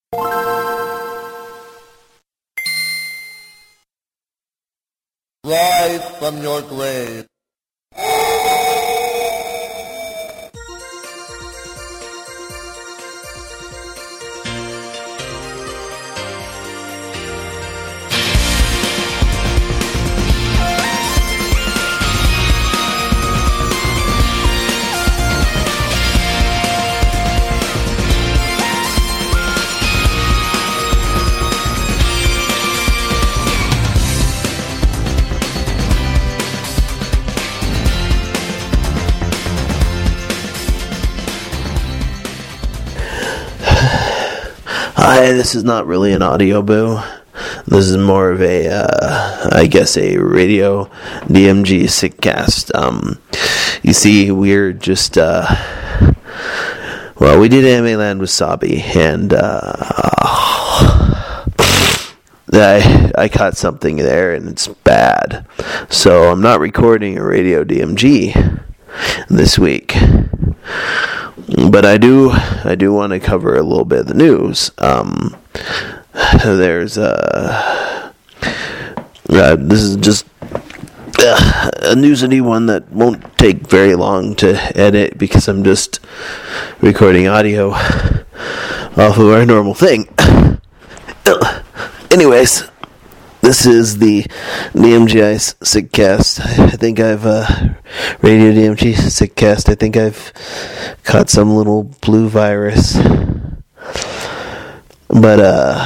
Rise from your grave. Hi, this is not really an audio boo. This is more of a, a radio DMG sickcast. You see, we're just, we did Anime Land Wasabi, and, I caught something there, and it's bad. So I'm not recording a radio DMG this week. But I do want to cover a little bit of the news. This is just a newsy one that won't take very long to edit because I'm just recording audio off of our normal thing. Anyways, this is the DMGI Sickcast. I think I've Radio DMG Sickcast. I think I've caught some little blue virus. But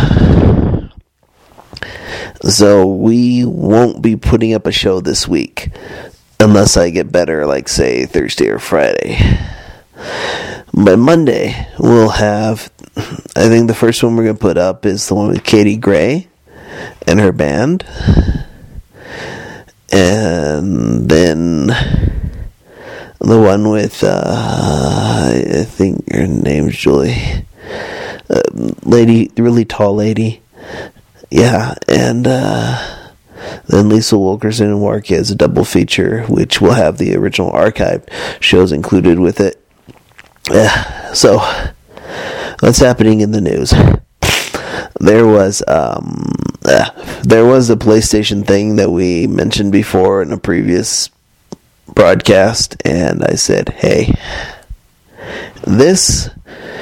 so we won't be putting up a show this week unless I get better, like say Thursday or Friday. But Monday we'll have, I think the first one we're going to put up is the one with Katie Gray and her band, and then the one with I think her name's Julie, lady, really tall lady, yeah, and then Lisa Wilkerson and Warkey as a double feature, which will have the original archived shows included with it. So what's happening in the news? There was the PlayStation thing that we mentioned before in a previous broadcast, and I said, hey, this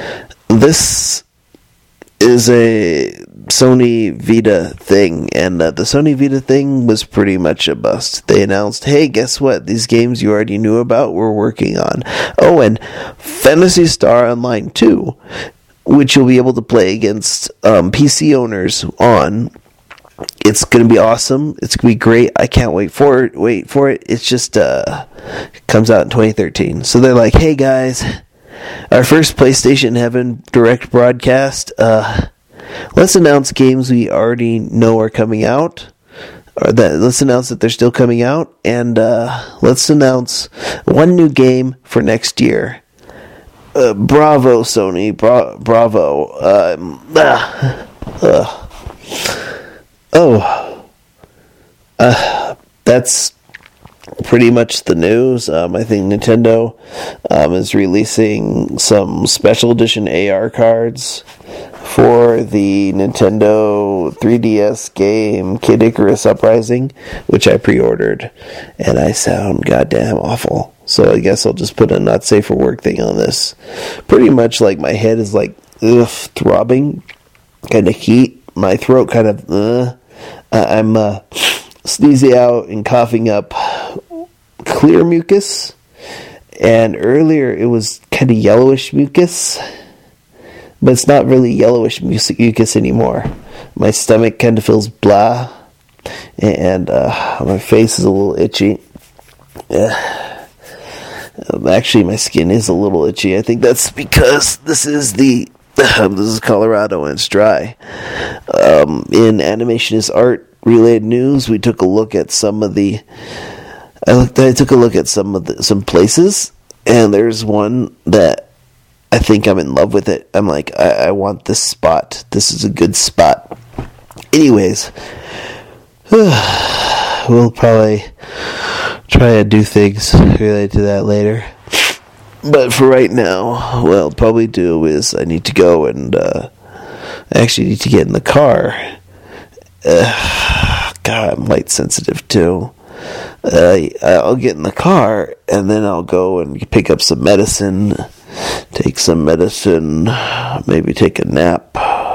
is a Sony Vita thing, and the Sony Vita thing was pretty much a bust. They announced, hey, guess what? These games you already knew about, we're working on. Oh, and Phantasy Star Online 2, which you'll be able to play against PC owners on. It's going to be awesome. It's going to be great. I can't wait for it. It's just comes out in 2013. So they're like, hey guys, our first PlayStation Heaven direct broadcast. Let's announce games we already know are coming out. Let's announce that they're still coming out, and let's announce one new game for next year. Bravo, Sony. Bravo. That's pretty much the news. I think Nintendo is releasing some special edition AR cards for the Nintendo 3DS game Kid Icarus Uprising, which I pre-ordered, and I sound goddamn awful. So I guess I'll just put a not safe for work thing on this. Pretty much like my head is like throbbing, kind of heat. My throat kind of I'm sneezing out and coughing up clear mucus, and earlier it was kind of yellowish mucus, but it's not really yellowish mucus anymore. My stomach kind of feels blah, and my face is a little itchy. Actually, my skin is a little itchy. I think that's because this is Colorado and it's dry. In Animation is Art related news, we took a look at some places, and there's one that I think I'm in love with it. I'm like, I want this spot. This is a good spot. Anyways, we'll probably try to do things related to that later. But for right now, what I'll probably do is I need to go and I actually need to get in the car. God, I'm light sensitive too. I'll get in the car and then I'll go and pick up some medicine, take some medicine, maybe take a nap.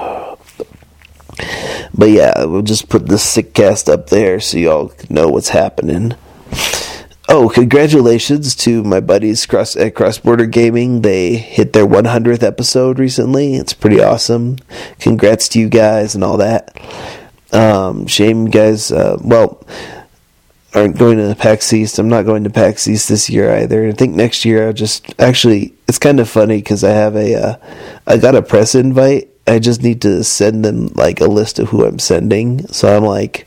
But yeah, we'll just put the sick cast up there so y'all know what's happening. Oh, congratulations to my buddies at Cross Border Gaming. They hit their 100th episode recently. It's pretty awesome. Congrats to you guys and all that. Shame you guys, aren't going to PAX East. I'm not going to PAX East this year either. I think next year it's kind of funny because I got a press invite. I just need to send them like a list of who I'm sending. So I'm like,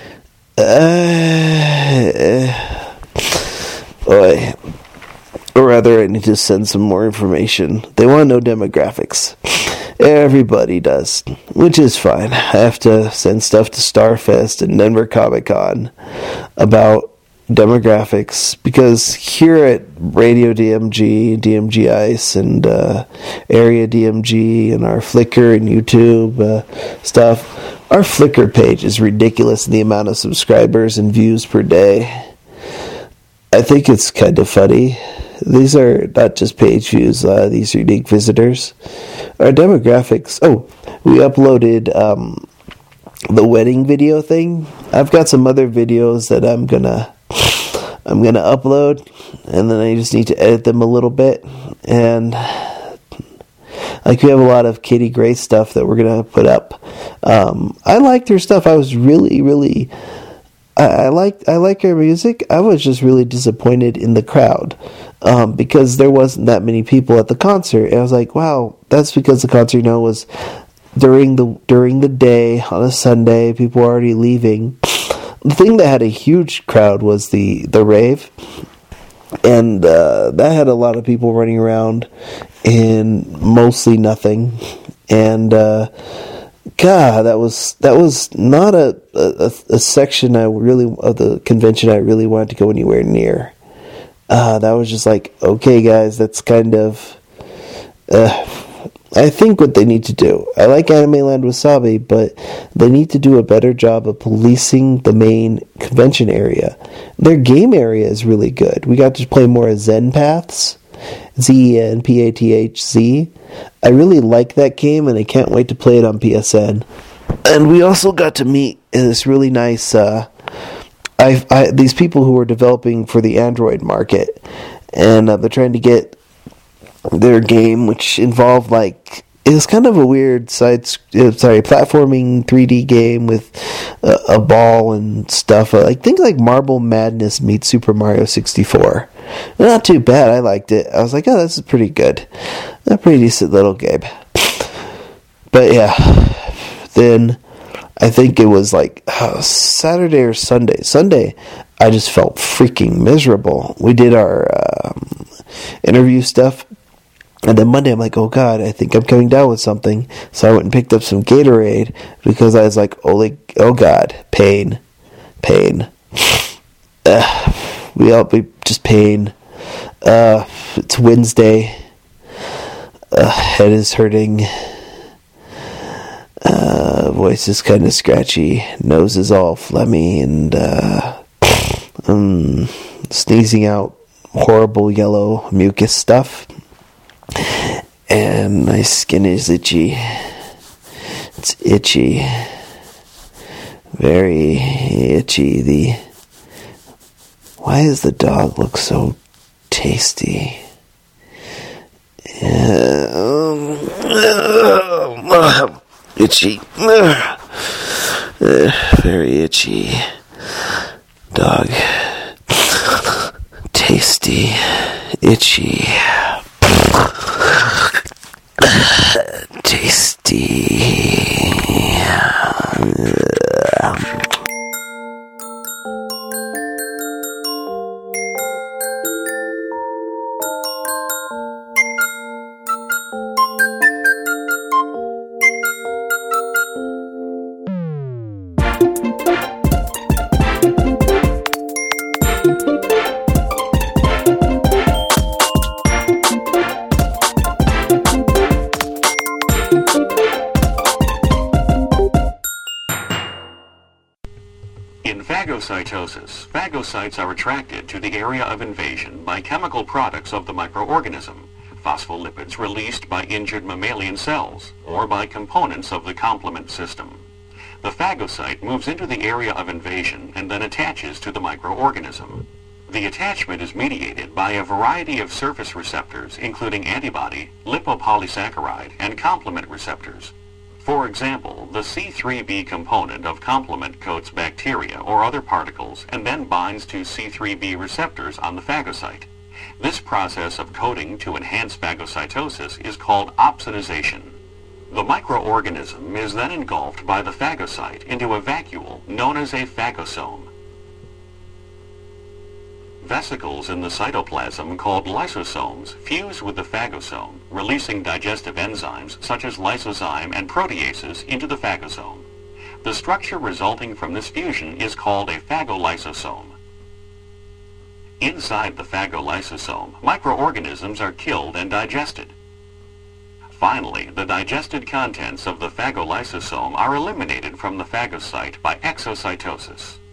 or rather I need to send some more information. They want to know demographics. Everybody does, which is fine. I have to send stuff to Starfest and Denver Comic Con about demographics because here at Radio DMG, DMG Ice, and Area DMG, and our Flickr and YouTube stuff, our Flickr page is ridiculous in the amount of subscribers and views per day. I think it's kind of funny. These are not just page views, these are unique visitors. Our demographics, we uploaded the wedding video thing. I've got some other videos that I'm gonna upload, and then I just need to edit them a little bit. And like we have a lot of Katie Gray stuff that we're gonna put up. I liked her stuff. I was really I like her music. I was just really disappointed in the crowd because there wasn't that many people at the concert. And I was like, wow, that's because the concert was during the day on a Sunday. People were already leaving. The thing that had a huge crowd was the rave, and that had a lot of people running around in mostly nothing. And God, that was not a section of the convention I really wanted to go anywhere near. That was just like, okay, guys, that's kind of. I think what they need to do. I like Anime Land Wasabi, but they need to do a better job of policing the main convention area. Their game area is really good. We got to play more Zen Paths, Zenpathz. I really like that game, and I can't wait to play it on PSN. And we also got to meet this really nice. These people who are developing for the Android market, and they're trying to get their game, which involved it was kind of a weird platforming 3D game with a ball and stuff. Think like Marble Madness meets Super Mario 64. Not too bad. I liked it. I was like, oh, this is pretty good. A pretty decent little game. But yeah, then I think it was Saturday or Sunday. Sunday, I just felt freaking miserable. We did our interview stuff. And then Monday, I'm like, oh God, I think I'm coming down with something. So I went and picked up some Gatorade because I was like, oh God, pain. We just pain. It's Wednesday. Head is hurting. Voice is kind of scratchy. Nose is all phlegmy and sneezing out horrible yellow mucus stuff. And my skin is itchy. It's itchy. Very itchy. Why does the dog look so tasty? Itchy. Very itchy. Dog. Tasty. Itchy. Tasty. In phagocytosis, phagocytes are attracted to the area of invasion by chemical products of the microorganism, phospholipids released by injured mammalian cells, or by components of the complement system. The phagocyte moves into the area of invasion and then attaches to the microorganism. The attachment is mediated by a variety of surface receptors, including antibody, lipopolysaccharide, and complement receptors. For example, the C3b component of complement coats bacteria or other particles and then binds to C3b receptors on the phagocyte. This process of coating to enhance phagocytosis is called opsonization. The microorganism is then engulfed by the phagocyte into a vacuole known as a phagosome. Vesicles in the cytoplasm called lysosomes fuse with the phagosome, releasing digestive enzymes such as lysozyme and proteases into the phagosome. The structure resulting from this fusion is called a phagolysosome. Inside the phagolysosome, microorganisms are killed and digested. Finally, the digested contents of the phagolysosome are eliminated from the phagocyte by exocytosis.